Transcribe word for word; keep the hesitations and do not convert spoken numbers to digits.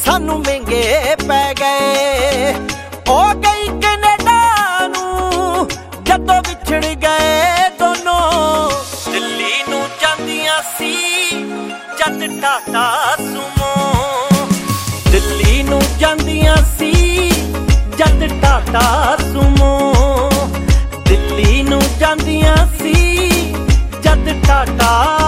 सानू महंगे पै गए ओ गई कनेडा नू जदों विछड़ गए दोनों। दिल्ली नू जांदियां सी जद टाटा सुमो, दिल्ली नू जांदियां सी जद टाटा सुमो, दिल्ली नू जांदियां सी जद टाटा